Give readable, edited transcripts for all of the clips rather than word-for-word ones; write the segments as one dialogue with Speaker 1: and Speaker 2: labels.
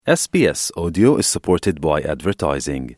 Speaker 1: SBS Audio is supported by advertising.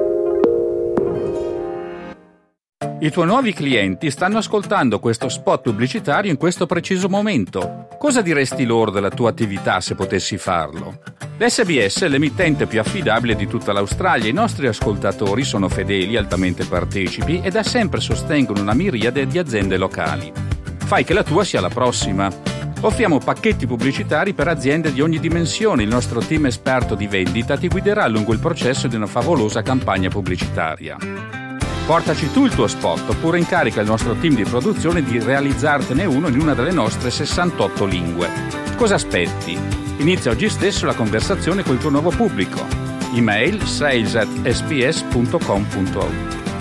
Speaker 2: I tuoi nuovi clienti stanno ascoltando questo spot pubblicitario in questo preciso momento. Cosa diresti loro della tua attività se potessi farlo? L'SBS è l'emittente più affidabile di tutta l'Australia. I nostri ascoltatori sono fedeli, altamente partecipi e da sempre sostengono una miriade di aziende locali. Fai che la tua sia la prossima. Offriamo pacchetti pubblicitari per aziende di ogni dimensione. Il nostro team esperto di vendita ti guiderà lungo il processo di una favolosa campagna pubblicitaria. Portaci tu il tuo spot oppure incarica il nostro team di produzione di realizzartene uno in una delle nostre 68 lingue. Cosa aspetti? Inizia oggi stesso la conversazione col tuo nuovo pubblico. Email sales@sbs.com.au.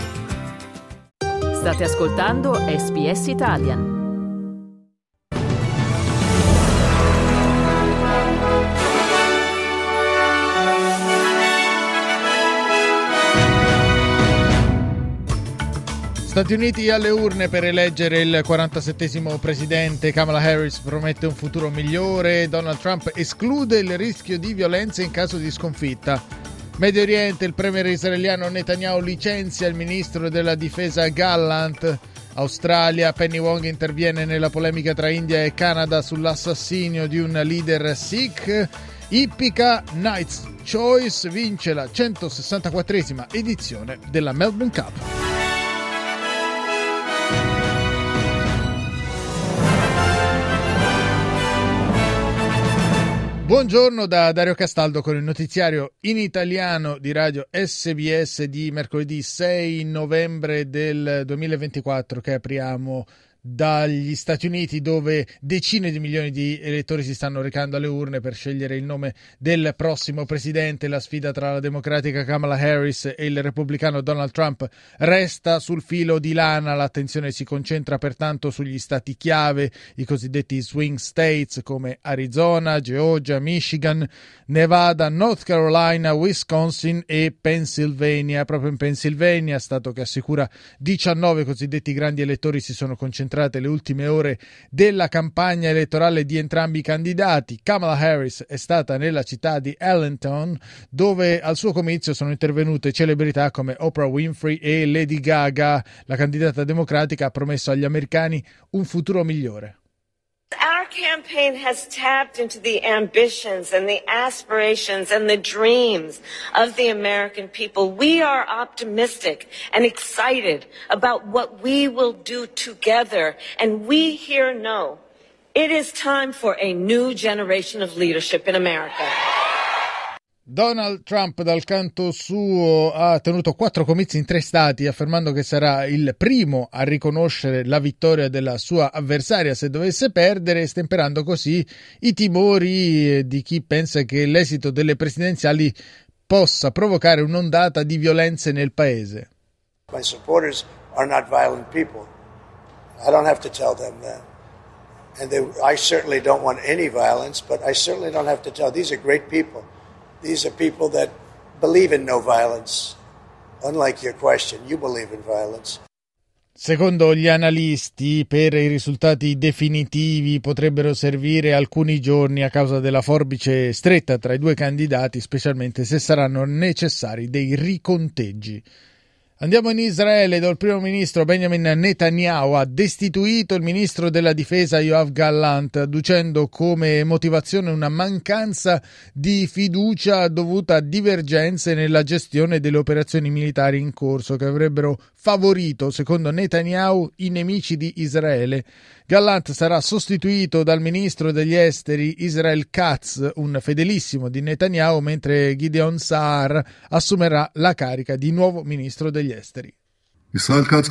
Speaker 3: State ascoltando SBS Italian.
Speaker 4: Stati Uniti alle urne per eleggere il 47esimo presidente. Kamala Harris promette un futuro migliore. Donald Trump esclude il rischio di violenza in caso di sconfitta. Medio Oriente, il premier israeliano Netanyahu licenzia il ministro della difesa Gallant. Australia, Penny Wong interviene nella polemica tra India e Canada sull'assassinio di un leader Sikh. Ippica Knights Choice vince la 164esima edizione della Melbourne Cup. Buongiorno da Dario Castaldo con il notiziario in italiano di Radio SBS di mercoledì 6 novembre del 2024 che apriamo dagli Stati Uniti, dove decine di milioni di elettori si stanno recando alle urne per scegliere il nome del prossimo presidente. La sfida tra la democratica Kamala Harris e il repubblicano Donald Trump resta sul filo di lana. L'attenzione si concentra pertanto sugli stati chiave, i cosiddetti swing states come Arizona, Georgia, Michigan, Nevada, North Carolina, Wisconsin e Pennsylvania. Proprio in Pennsylvania, stato che assicura 19 cosiddetti grandi elettori, si sono concentrate le ultime ore della campagna elettorale di entrambi i candidati. Kamala Harris è stata nella città di Allentown, dove al suo comizio sono intervenute celebrità come Oprah Winfrey e Lady Gaga. La candidata democratica ha promesso agli americani un futuro migliore.
Speaker 5: Our campaign has tapped into the ambitions and the aspirations and the dreams of the American people. We are optimistic and excited about what we will do together, and we here know it is time for a new generation of leadership in America.
Speaker 4: Donald Trump, dal canto suo, ha tenuto 4 comizi in 3 stati, affermando che sarà il primo a riconoscere la vittoria della sua avversaria se dovesse perdere, stemperando così i timori di chi pensa che l'esito delle presidenziali possa provocare un'ondata di violenze nel paese.
Speaker 6: My supporters are not violent people. I don't have to tell them that. And I certainly don't want any violence, but I certainly don't have to tell. These are great people. These are people that believe in no violence. Unlike your question, you believe in violence.
Speaker 4: Secondo gli analisti, per i risultati definitivi potrebbero servire alcuni giorni a causa della forbice stretta tra i due candidati, specialmente se saranno necessari dei riconteggi. Andiamo in Israele, dove il primo ministro Benjamin Netanyahu ha destituito il ministro della difesa Yoav Gallant, adducendo come motivazione una mancanza di fiducia dovuta a divergenze nella gestione delle operazioni militari in corso che avrebbero favorito, secondo Netanyahu, i nemici di Israele. Gallant sarà sostituito dal ministro degli esteri Israel Katz, un fedelissimo di Netanyahu, mentre Gideon Saar assumerà la carica di nuovo ministro degli esteri.
Speaker 7: Israel Katz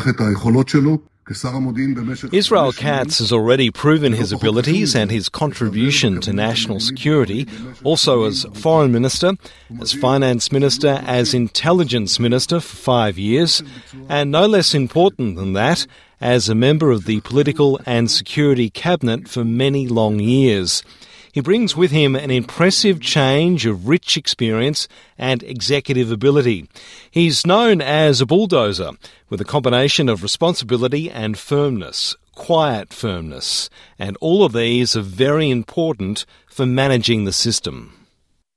Speaker 7: has already proven his abilities and his contribution to national security, also as foreign minister, as finance minister, as intelligence minister for 5 years, and no less important than that, as a member of the political and security cabinet for many long years. He brings with him an impressive change of rich experience and executive ability. He's known as a bulldozer, with a combination of responsibility and firmness, quiet firmness, and all of these are very important for managing the system.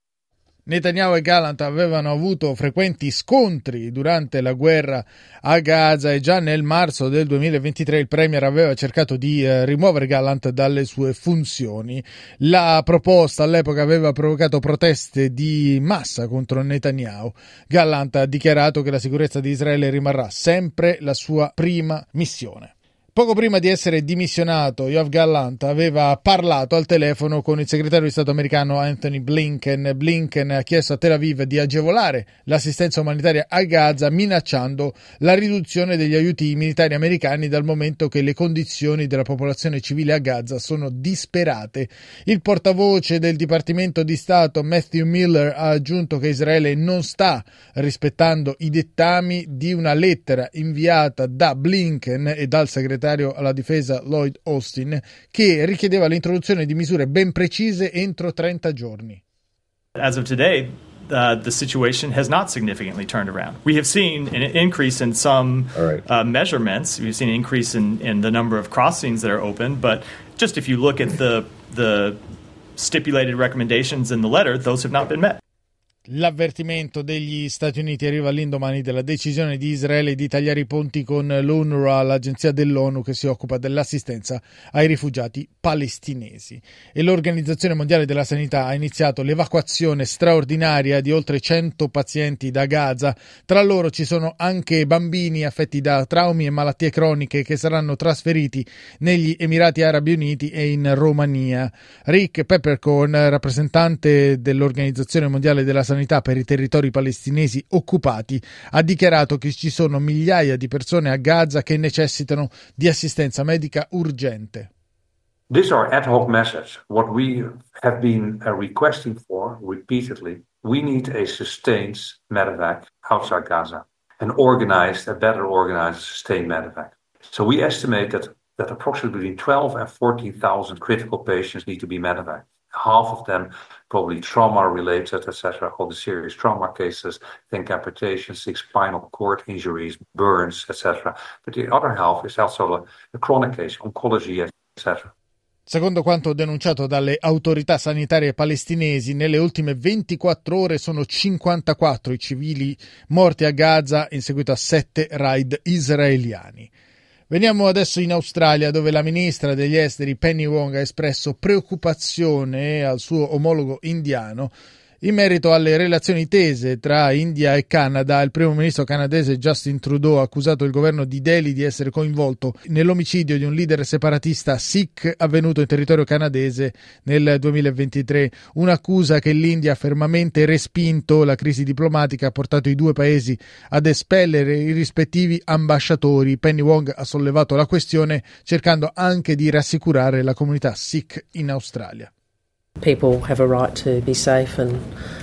Speaker 4: Netanyahu e Gallant avevano avuto frequenti scontri durante la guerra a Gaza e già nel marzo del 2023 il premier aveva cercato di rimuovere Gallant dalle sue funzioni. La proposta all'epoca aveva provocato proteste di massa contro Netanyahu. Gallant ha dichiarato che la sicurezza di Israele rimarrà sempre la sua prima missione. Poco prima di essere dimissionato, Yoav Gallant aveva parlato al telefono con il segretario di Stato americano Anthony Blinken. Blinken ha chiesto a Tel Aviv di agevolare l'assistenza umanitaria a Gaza, minacciando la riduzione degli aiuti militari americani dal momento che le condizioni della popolazione civile a Gaza sono disperate. Il portavoce del Dipartimento di Stato Matthew Miller ha aggiunto che Israele non sta rispettando i dettami di una lettera inviata da Blinken e dal segretario alla difesa Lloyd Austin, che richiedeva l'introduzione di misure ben precise entro 30 giorni.
Speaker 8: As of today, the situation has not significantly turned around. We have seen an increase in some measurements. We've seen an increase in the number of crossings that are open, but just if you look at the stipulated recommendations in the letter, those have not been met.
Speaker 4: L'avvertimento degli Stati Uniti arriva all'indomani della decisione di Israele di tagliare i ponti con l'UNRWA, l'agenzia dell'ONU che si occupa dell'assistenza ai rifugiati palestinesi. E l'Organizzazione Mondiale della Sanità ha iniziato l'evacuazione straordinaria di oltre 100 pazienti da Gaza. Tra loro ci sono anche bambini affetti da traumi e malattie croniche che saranno trasferiti negli Emirati Arabi Uniti e in Romania. Rick Peppercorn, rappresentante dell'Organizzazione Mondiale della Sanità per i territori palestinesi occupati, ha dichiarato che ci sono migliaia di persone a Gaza che necessitano di assistenza medica urgente.
Speaker 9: These are ad hoc measures. What we have been requesting for repeatedly, we need a sustained medevac outside Gaza, a better organized sustained medevac. So we estimate that approximately between 12 and 14,000 critical patients need to be medevaced. Half of them probably trauma-related, etc., all the serious trauma cases, think amputations, spinal cord injuries, burns, etc. But the other half is also a chronic case, oncology, etc.
Speaker 4: Secondo quanto denunciato dalle autorità sanitarie palestinesi, nelle ultime 24 ore sono 54 i civili morti a Gaza in seguito a 7 raid israeliani. Veniamo adesso in Australia, dove la ministra degli esteri Penny Wong ha espresso preoccupazione al suo omologo indiano in merito alle relazioni tese tra India e Canada. Il primo ministro canadese Justin Trudeau ha accusato il governo di Delhi di essere coinvolto nell'omicidio di un leader separatista Sikh avvenuto in territorio canadese nel 2023, un'accusa che l'India ha fermamente respinto. La crisi diplomatica ha portato i due paesi ad espellere i rispettivi ambasciatori. Penny Wong ha sollevato la questione cercando anche di rassicurare la comunità Sikh in Australia.
Speaker 10: People have a right to be safe and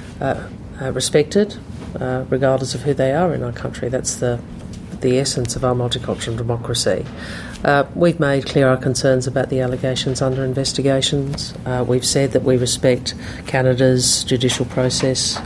Speaker 10: respected, regardless of who they are in our country. That's the essence of our multicultural democracy. We've made clear our concerns about the allegations under investigations. We've said that we respect Canada's judicial process.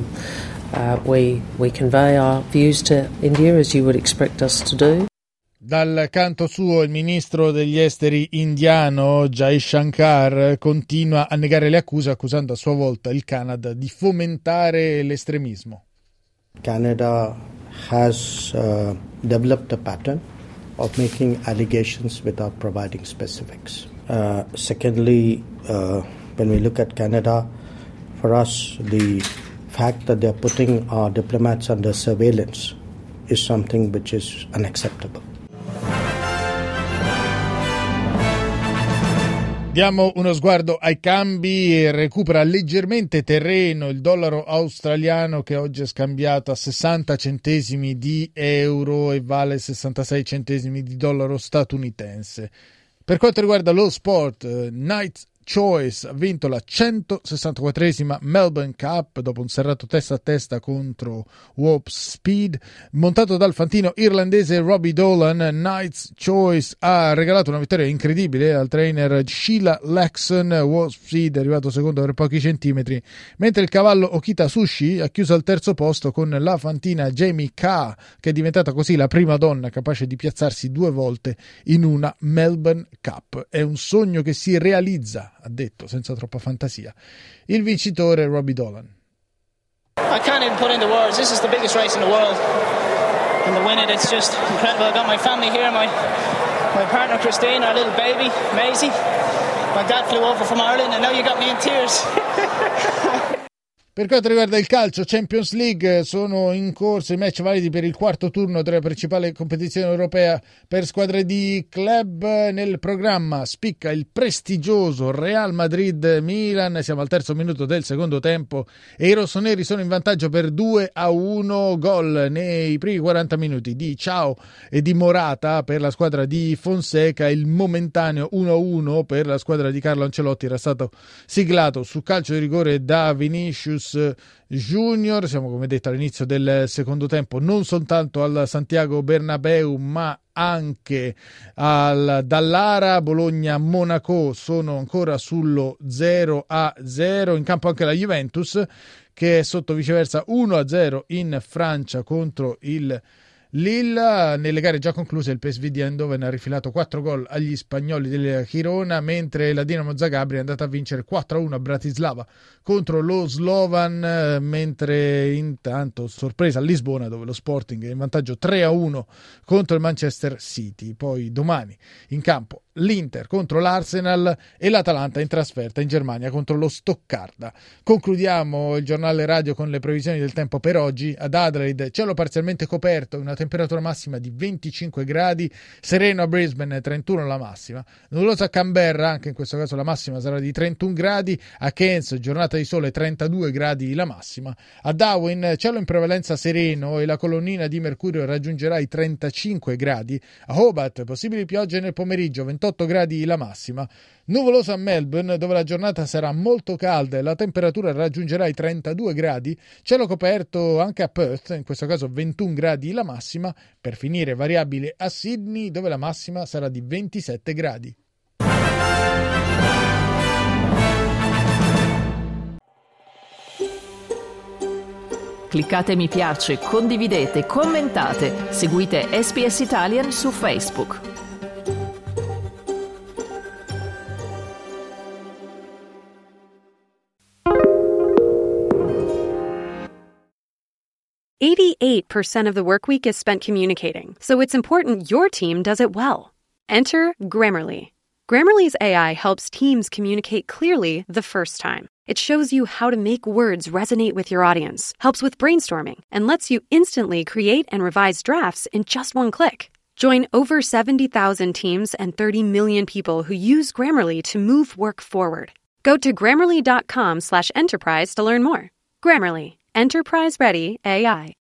Speaker 10: We convey our views to India as you would expect us to do.
Speaker 4: Dal canto suo il ministro degli esteri indiano Jai Shankar continua a negare le accuse, accusando a sua volta il Canada di fomentare l'estremismo.
Speaker 11: Canada has developed a pattern of making allegations without providing specifics. Secondly, when we look at Canada, for us the fact that they're putting our diplomats under surveillance is something which is unacceptable.
Speaker 4: Diamo uno sguardo ai cambi e recupera leggermente terreno il dollaro australiano, che oggi è scambiato a 60 centesimi di euro e vale 66 centesimi di dollaro statunitense. Per quanto riguarda lo sport, Knights Choice ha vinto la 164esima Melbourne Cup dopo un serrato testa a testa contro Warp Speed. Montato dal fantino irlandese Robbie Dolan, Knights Choice ha regalato una vittoria incredibile al trainer Sheila Laxon. Warp Speed è arrivato secondo per pochi centimetri, mentre il cavallo Okita Sushi ha chiuso al terzo posto con la fantina Jamie Kah, che è diventata così la prima donna capace di piazzarsi 2 volte in una Melbourne Cup. È un sogno che si realizza, ha detto senza troppa fantasia il vincitore Robbie Dolan.
Speaker 12: I can't even put into words. This is the biggest race in the world. And to win it, it's just incredible. I got my family here, my partner Christine, our little baby, Maisie. My dad flew over from Ireland and now you got me in tears.
Speaker 4: Per quanto riguarda il calcio, Champions League, sono in corso i match validi per il quarto turno della principale competizione europea per squadre di club. Nel programma spicca il prestigioso Real Madrid-Milan, siamo al terzo minuto del secondo tempo e i rossoneri sono in vantaggio per 2-1, gol nei primi 40 minuti di Ciao e di Morata per la squadra di Fonseca. Il momentaneo 1-1 per la squadra di Carlo Ancelotti era stato siglato su calcio di rigore da Vinicius Junior. Siamo, come detto, all'inizio del secondo tempo, non soltanto al Santiago Bernabéu ma anche al Dallara. Bologna-Monaco sono ancora sullo 0-0. In campo anche la Juventus, che è sotto viceversa 1-0 in Francia contro il Lille. Nelle gare già concluse il PSV di Eindhoven ha rifilato 4 gol agli spagnoli del Girona, mentre la Dinamo Zagabria è andata a vincere 4-1 a Bratislava contro lo Slovan, mentre intanto sorpresa a Lisbona, dove lo Sporting è in vantaggio 3-1 contro il Manchester City. Poi domani in campo l'Inter contro l'Arsenal e l'Atalanta in trasferta in Germania contro lo Stoccarda. Concludiamo il giornale radio con le previsioni del tempo per oggi. Ad Adelaide cielo parzialmente coperto, una temperatura massima di 25 gradi, sereno a Brisbane 31 la massima, nuvoloso a Canberra, anche in questo caso la massima sarà di 31 gradi, a Cairns giornata di sole 32 gradi la massima, a Darwin cielo in prevalenza sereno e la colonnina di mercurio raggiungerà i 35 gradi, a Hobart possibili piogge nel pomeriggio 28 gradi la massima, nuvoloso a Melbourne dove la giornata sarà molto calda e la temperatura raggiungerà i 32 gradi, cielo coperto anche a Perth, in questo caso 21 gradi la massima, per finire variabile a Sydney dove la massima sarà di 27 gradi.
Speaker 3: Cliccate mi piace, condividete, commentate, seguite SBS Italian su Facebook.
Speaker 13: %88 of the work week is spent communicating, so it's important your team does it well. Enter Grammarly. Grammarly's AI helps teams communicate clearly the first time. It shows you how to make words resonate with your audience, helps with brainstorming, and lets you instantly create and revise drafts in just one click. Join over 70,000 teams and 30 million people who use Grammarly to move work forward. Go to Grammarly.com/enterprise to learn more. Grammarly. Enterprise-ready AI.